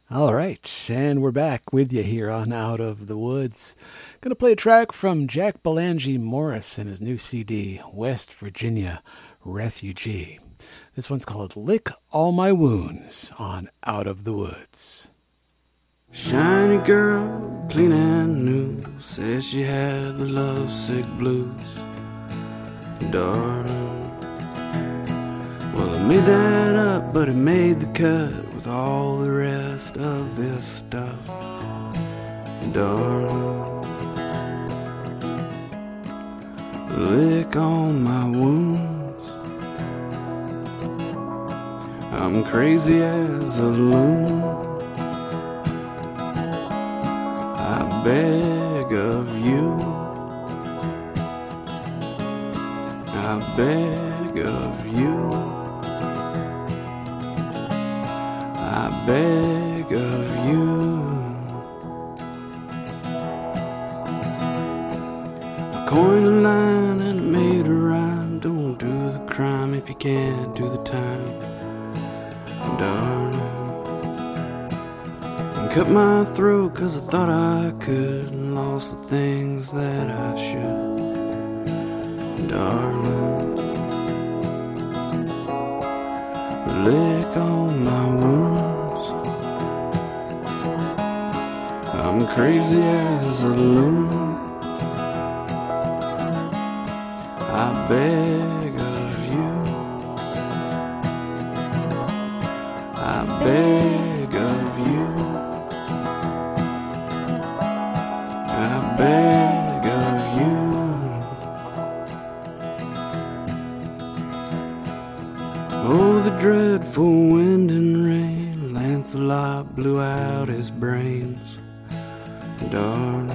All right, and we're back with you here on Out of the Woods. Going to play a track from Jack Belangi Morris and his new CD, West Virginia Refugee. This one's called Lick All My Wounds on Out of the Woods. Shiny girl, clean and new, says she had the lovesick blues. Darling, well, I made that up, but it made the cut with all the rest of this stuff. Darling, lick on my wounds. I'm crazy as a loon. I beg of you, I beg of you, I beg of you. I coined a line and it made a rhyme. Don't do the crime if you can't do the time, darling. Cut my throat 'cause I thought I could, and lost the things that I should, darling. Lick on my wounds. I'm crazy as a loon. I beg of you, I beg of you, I beg of you. Oh, the dreadful wind and rain, Lancelot blew out his brains, darling.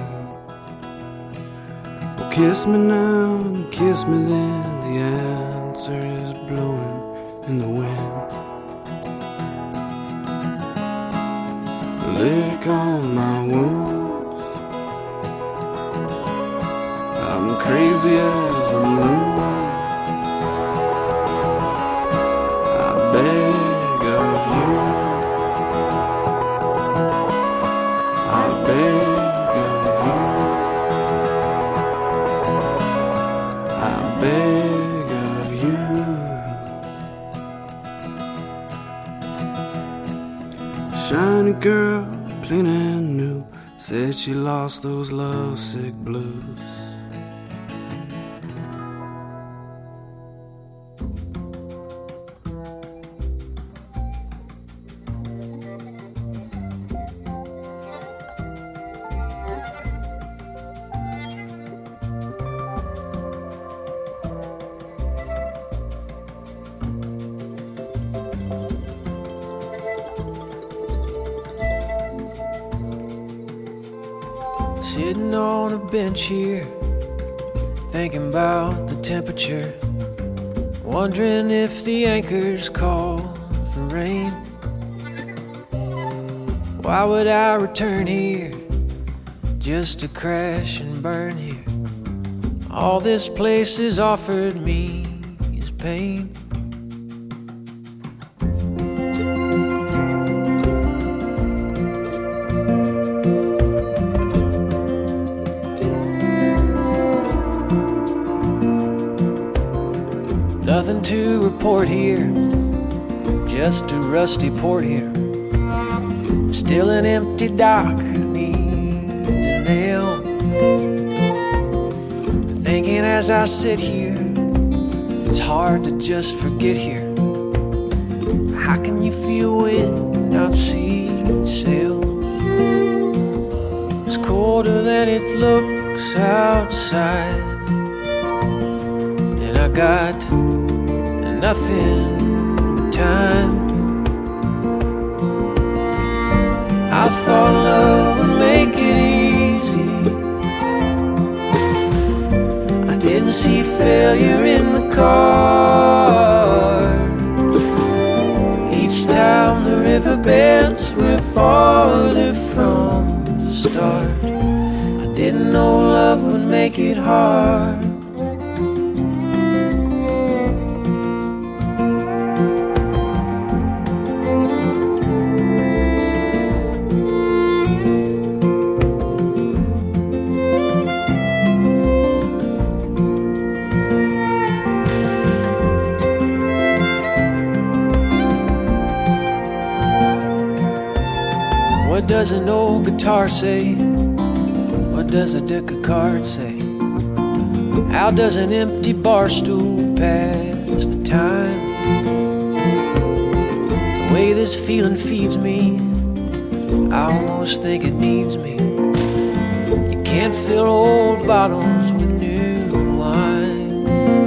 Well, kiss me now and kiss me then, the answer is blowing in the wind. Lick on my wounds. I'm crazy as a loon. I beg of you, I beg of you, I beg of you. Shiny girl, clean and new, said she lost those lovesick blues. Sitting on a bench here, thinking about the temperature, wondering if the anchors call for rain. Why would I return here just to crash and burn here? All this place has offered me is pain. Nothing to report here, just a rusty port here. Still an empty dock, need a nail. Thinking as I sit here, it's hard to just forget here. How can you feel wind and not see sail? It's colder than it looks outside, and I got nothing but time. I thought love would make it easy. I didn't see failure in the cards. Each time the riverbeds were farther from the start. I didn't know love would make it hard. What does an old guitar say? What does a deck of cards say? How does an empty bar stool pass the time? The way this feeling feeds me, I almost think it needs me. You can't fill old bottles with new wine.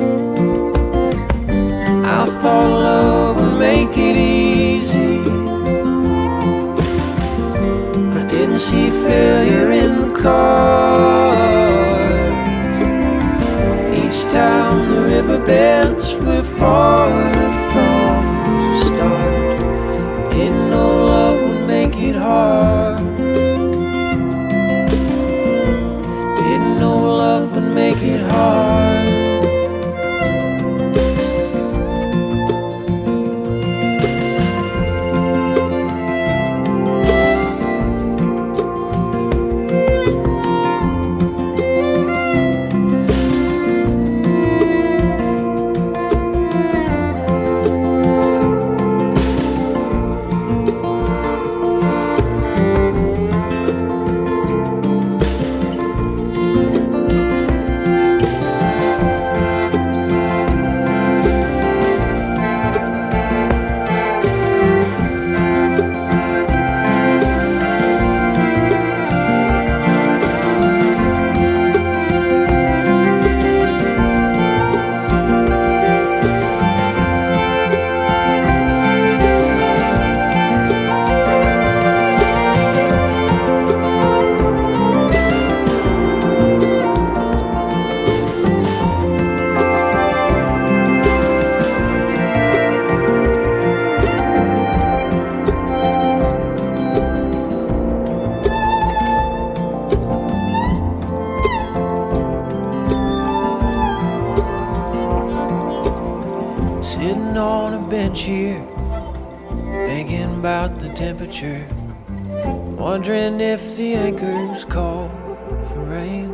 I thought love would make it easy. I didn't see failure in the cards. Each time the river bends, we're farther from the start. Didn't know love would make it hard. Didn't know love would make it hard. Sitting on a bench here, thinking about the temperature, wondering if the anchors call for rain.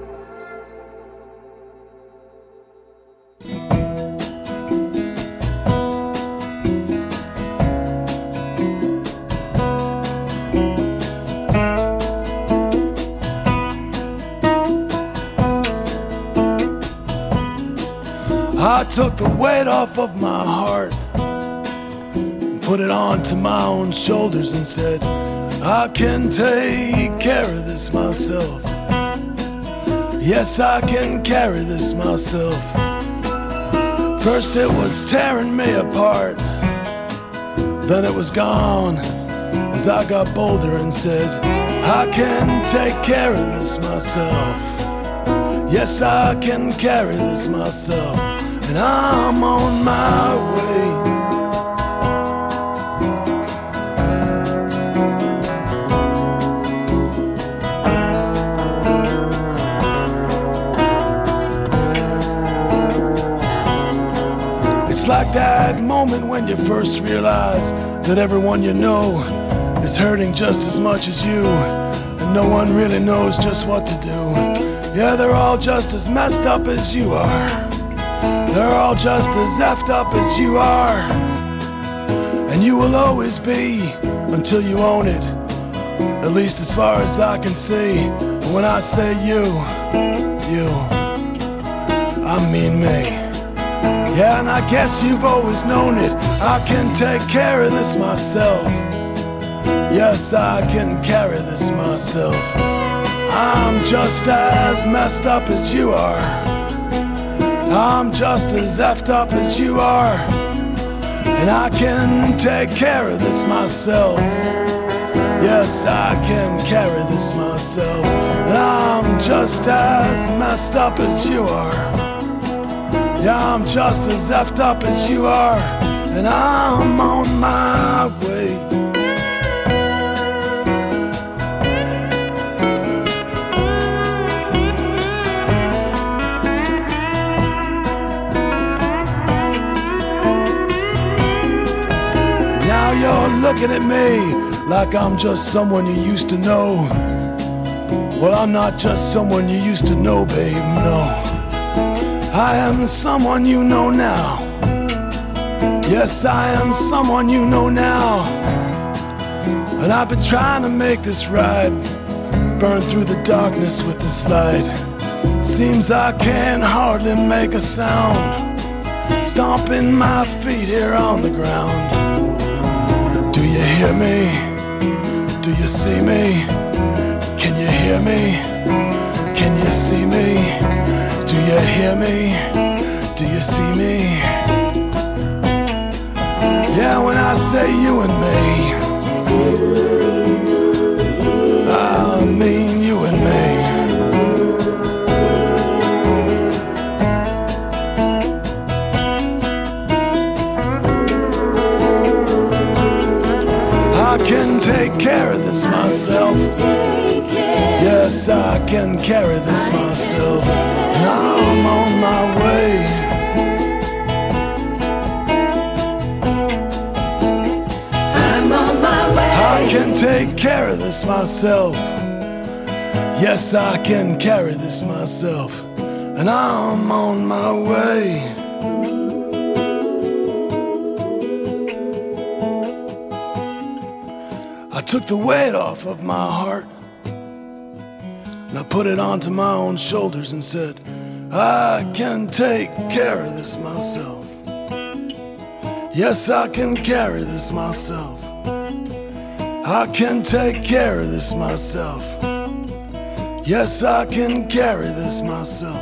I took the weight off of my heart and put it onto my own shoulders and said, I can take care of this myself. Yes, I can carry this myself. First it was tearing me apart, then it was gone as I got bolder and said, I can take care of this myself. Yes, I can carry this myself. And I'm on my way. It's like that moment when you first realize that everyone you know is hurting just as much as you, and no one really knows just what to do. Yeah, they're all just as messed up as you are. They're all just as effed up as you are. And you will always be until you own it, at least as far as I can see. And when I say you, I mean me. Yeah, and I guess you've always known it. I can take care of this myself. Yes, I can carry this myself. I'm just as messed up as you are. I'm just as effed up as you are. And I can take care of this myself. Yes, I can carry this myself. And I'm just as messed up as you are. Yeah, I'm just as effed up as you are. And I'm on my way. You're looking at me like I'm just someone you used to know. Well, I'm not just someone you used to know, babe, no. I am someone you know now. Yes, I am someone you know now. And I've been trying to make this ride, burn through the darkness with this light. Seems I can hardly make a sound, stomping my feet here on the ground. Do you hear me? Do you see me? Can you hear me? Can you see me? Do you hear me? Do you see me? Yeah, when I say you and me, I mean you and me. I can take care of this myself. Yes, I can carry this myself. And I'm on my way. I'm on my way. I can take care of this myself. Yes, I can carry this myself. And I'm on my way. I took the weight off of my heart and I put it onto my own shoulders and said, I can take care of this myself. Yes, I can carry this myself. I can take care of this myself. Yes, I can carry this myself.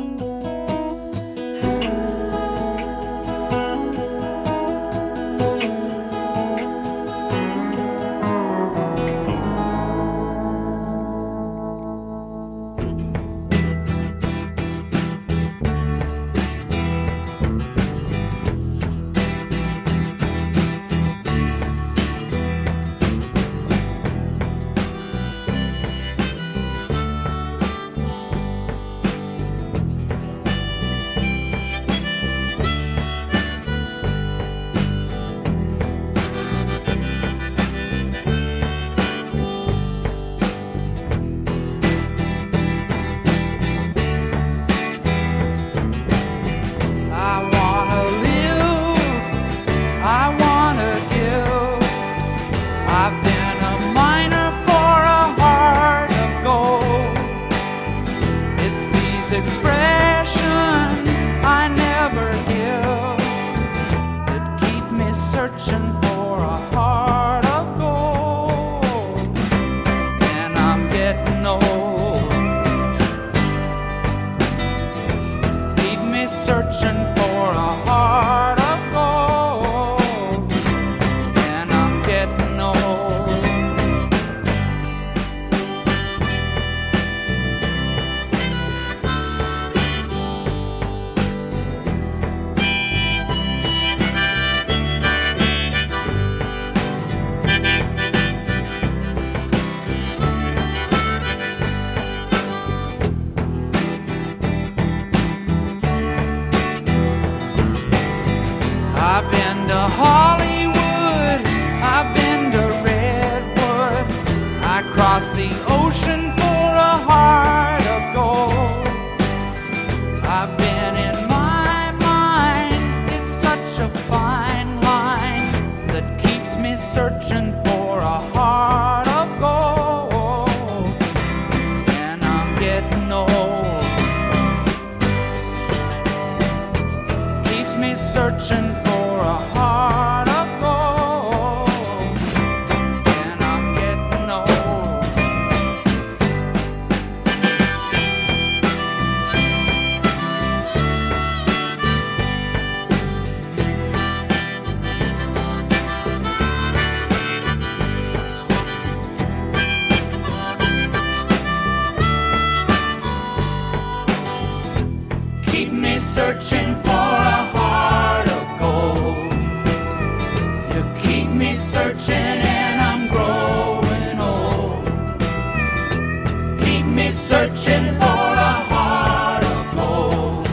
Searching for a heart of gold. You keep me searching and I'm growing old. Keep me searching for a heart of gold.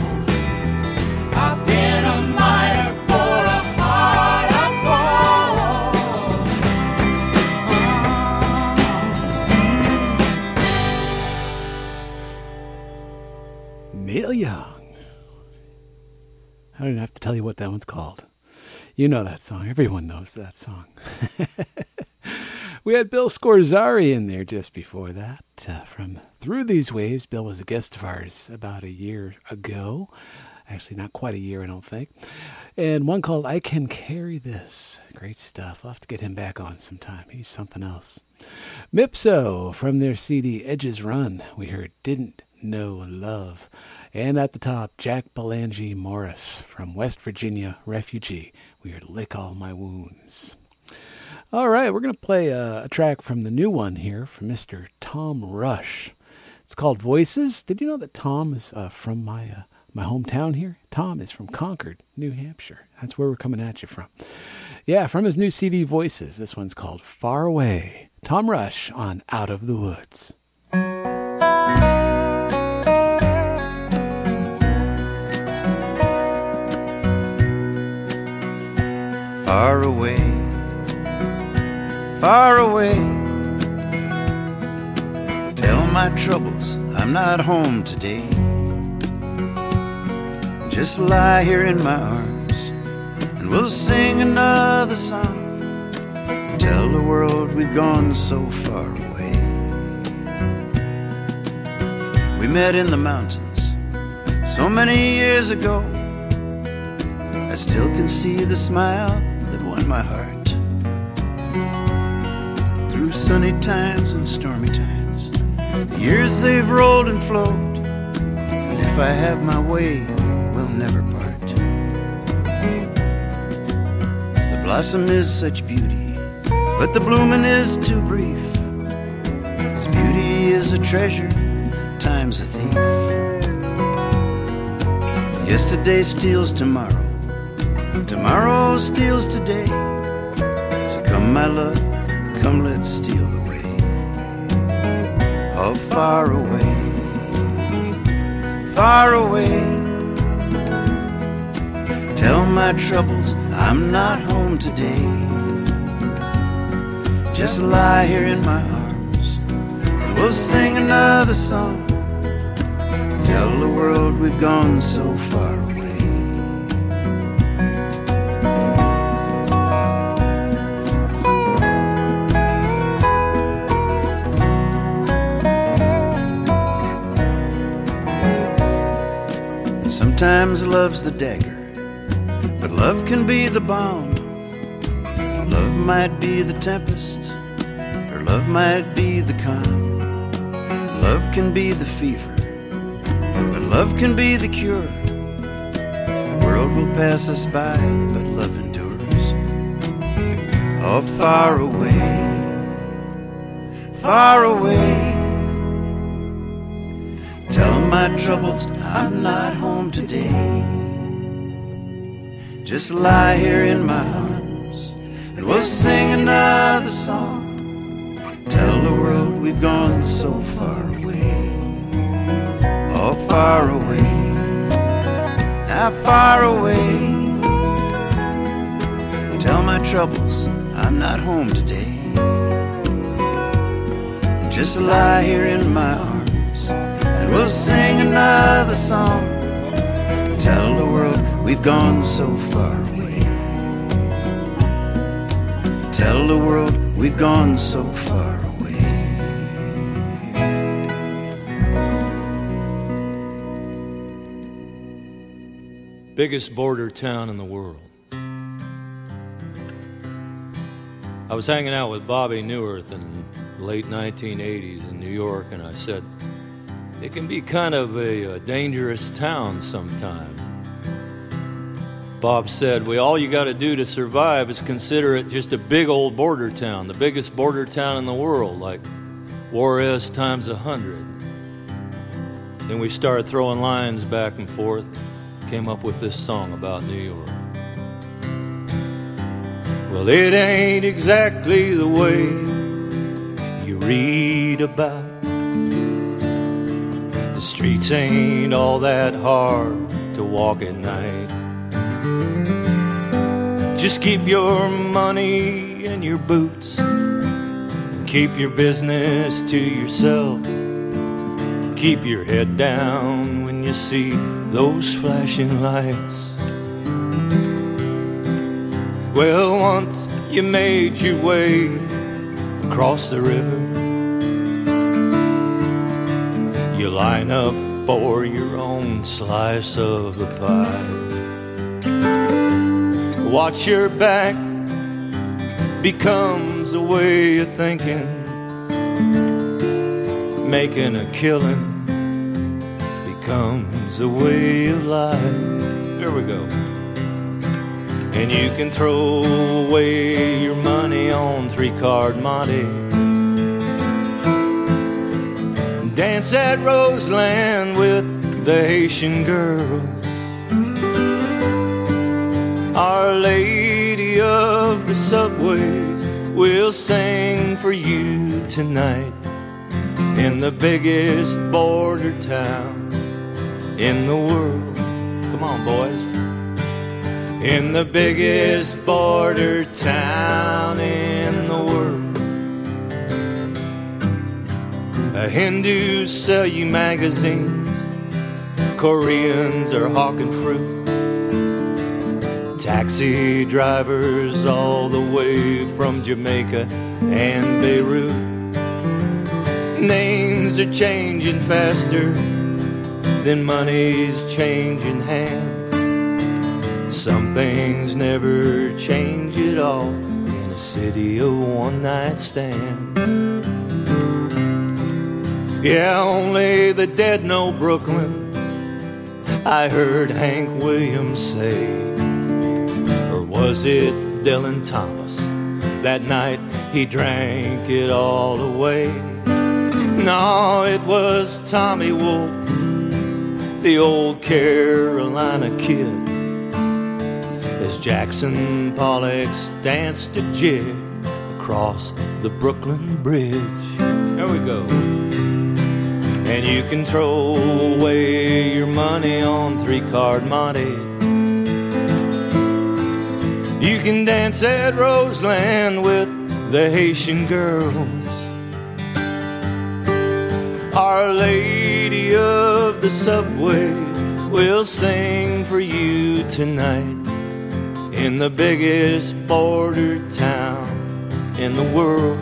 I've been a miner for a heart of gold. Neil Young. I don't have to tell you what that one's called. You know that song. Everyone knows that song. We had Bill Scorzari in there just before that. From Through These Waves, Bill was a guest of ours about a year ago. Actually, not quite a year, I don't think. And one called I Can Carry This. Great stuff. I'll have to get him back on sometime. He's something else. Mipso, from their CD Edges Run, we heard Didn't Know Love. And at the top, Jack Belangi Morris, from West Virginia, Refugee. We heard Lick All My Wounds. All right, we're going to play a track from the new one here from Mr. Tom Rush. It's called Voices. Did you know that Tom is from my hometown here? Tom is from Concord, New Hampshire. That's where we're coming at you from. Yeah, from his new CD Voices. This one's called Far Away. Tom Rush on Out of the Woods. Far away, far away. Tell my troubles I'm not home today. Just lie here in my arms and we'll sing another song. Tell the world we've gone so far away. We met in the mountains so many years ago. I still can see the smile that won my heart. Through sunny times and stormy times, the years they've rolled and flowed. And if I have my way, we'll never part. The blossom is such beauty, but the blooming is too brief. 'Cause beauty is a treasure, time's a thief. Yesterday steals tomorrow, tomorrow steals today. So come my love, come let's steal away. Oh, far away, far away. Tell my troubles I'm not home today. Just lie here in my arms and we'll sing another song. Tell the world we've gone so far away. Sometimes love's the dagger, but love can be the balm. Love might be the tempest, or love might be the calm. Love can be the fever, but love can be the cure. The world will pass us by, but love endures. Oh, far away, far away. Tell my troubles I'm not home today. Just lie here in my arms and we'll sing another song. Tell the world we've gone so far away. Oh, far away, now far away. Tell my troubles I'm not home today. Just lie here in my arms and we'll sing another song. Tell the world we've gone so far away. Tell the world we've gone so far away. Biggest border town in the world. I was hanging out with Bobby Newirth in the late 1980s in New York, and I said, it can be kind of a dangerous town sometimes. Bob said, well, all you got to do to survive is consider it just a big old border town, the biggest border town in the world, like Juarez times 100. Then we started throwing lines back and forth, came up with this song about New York. Well, it ain't exactly the way you read about. The streets ain't all that hard to walk at night. Just keep your money in your boots and keep your business to yourself. Keep your head down when you see those flashing lights. Well, once you made your way across the river. You line up for your own slice of the pie. Watch your back becomes a way of thinking. Making a killing becomes a way of life. There we go. And you can throw away your money on 3-card Monte. Dance at Roseland with the Haitian girls. Our Lady of the Subways will sing for you tonight in the biggest border town in the world. Come on, boys. In the biggest border town in the world. Hindus sell you magazines. Koreans are hawking fruit. Taxi drivers all the way from Jamaica and Beirut. Names are changing faster than money's changing hands. Some things never change at all in a city of one-night stands. Yeah, only the dead know Brooklyn, I heard Hank Williams say. Or was it Dylan Thomas? That night he drank it all away. No, it was Tommy Wolfe, the old Carolina kid, as Jackson Pollock's danced a jig across the Brooklyn Bridge. There we go. And you can throw away your money on 3-card Monte. You can dance at Roseland with the Haitian girls. Our Lady of the Subways will sing for you tonight in the biggest border town in the world.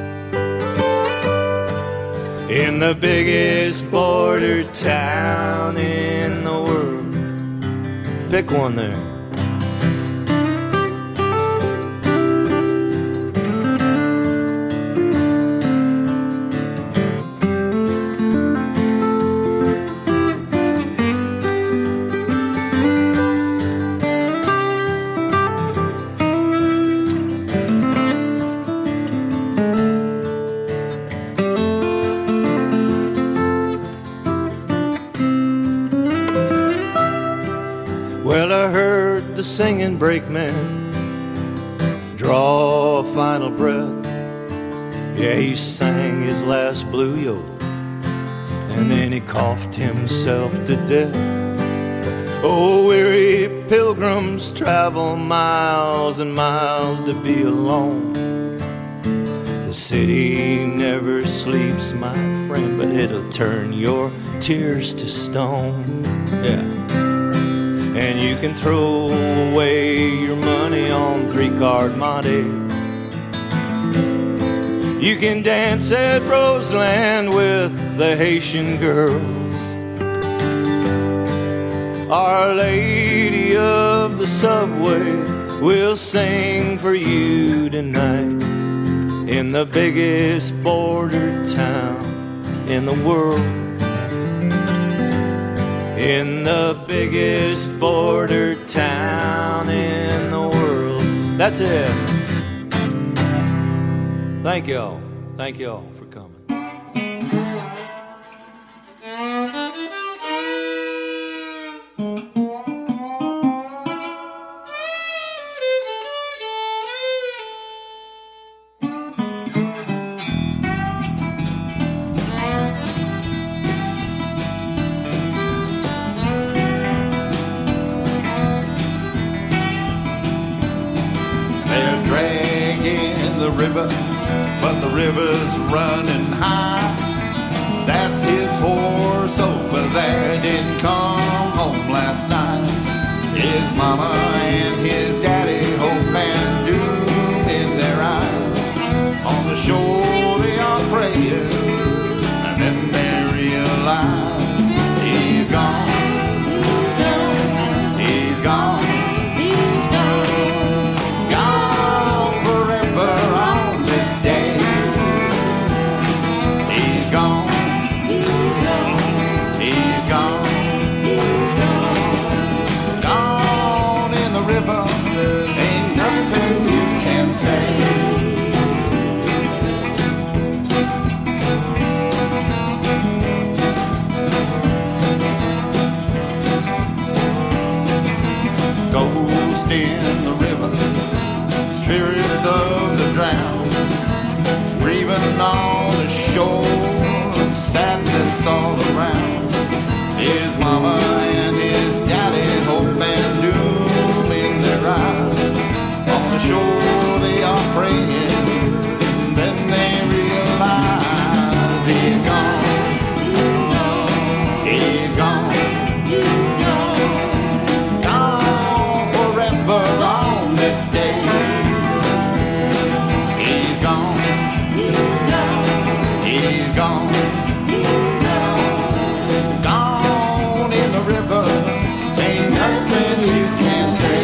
In the biggest border town in the world. Pick one there. Well, I heard the singing brakeman draw a final breath. Yeah, he sang his last blue yodel, and then he coughed himself to death. Oh, weary pilgrims travel miles and miles to be alone. The city never sleeps, my friend, but it'll turn your tears to stone. Yeah. And you can throw away your money on 3-card Monte. You can dance at Roseland with the Haitian girls. Our Lady of the Subway will sing for you tonight in the biggest border town in the world. In the biggest border town in the world. That's it. Thank y'all. Thank y'all for coming. River, but the river's running high. That's his horse over there, didn't come home last night. His mama and his daddy, hope and doom in their eyes. On the shore praying, and then they realize he's gone. He's gone. He's gone. Gone forever on this day. He's gone. He's gone. He's gone. He's gone. Gone in the river. Ain't nothing you can say. Ghost in the river, spirits of the drowned, grieving on the shore, and sadness all around. His mama and his daddy, hope and doom in their eyes. On the shore they are praying, then they realize he's gone. He's gone. He's gone. Gone forever on this day. He's gone. He's gone. He's gone. He's gone. Gone in the river. Ain't nothing you can say.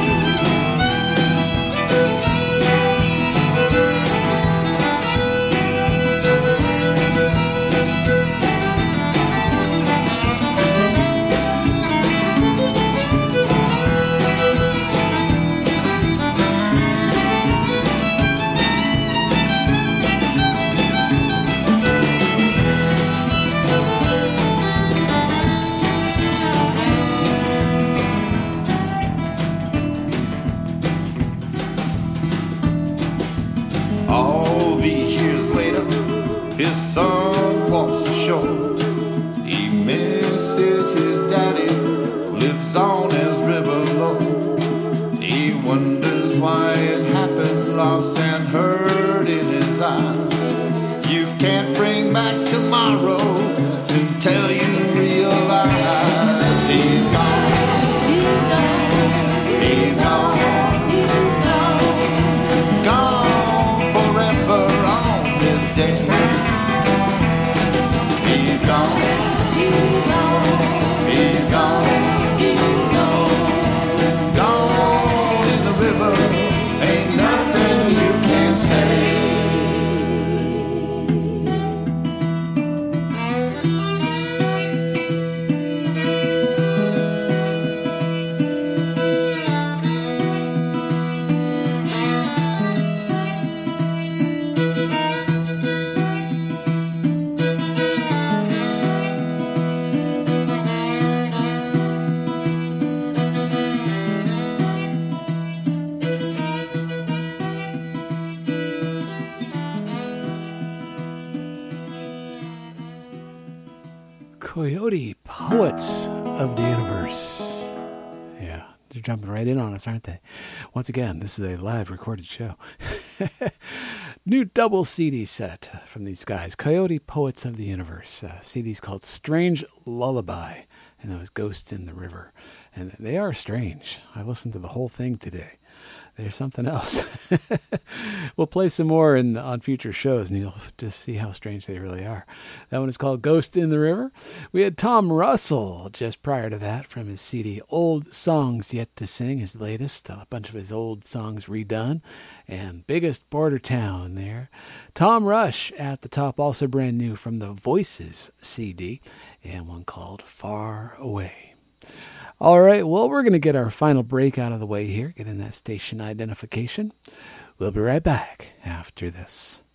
All these years later, his son walks ashore. He misses his daddy, lives on his river low. He wonders why it happened, lost and hurt in his eyes. You can't bring back tomorrow until you realize he's gone. He's gone. He's gone. He's gone. Gone forever on this day. He's gone. He's gone. He's gone. He's gone. Gone in the river. Ain't nothing you can say. Coyote Poets of the Universe. Yeah, they're jumping right in on us, aren't they? Once again, this is a live recorded show. New double CD set from these guys, Coyote Poets of the Universe. CD's called Strange Lullaby, and that was Ghost in the River. And they are strange. I listened to the whole thing today. There's something else. We'll play some more on future shows, and you'll just see how strange they really are. That one is called Ghost in the River. We had Tom Russell just prior to that from his CD Old Songs Yet to Sing, his latest, a bunch of his old songs redone, and Biggest Border Town there. Tom Rush at the top, also brand new from the Voices CD, and one called Far Away. All right, well, we're going to get our final break out of the way here, get in that station identification. We'll be right back after this.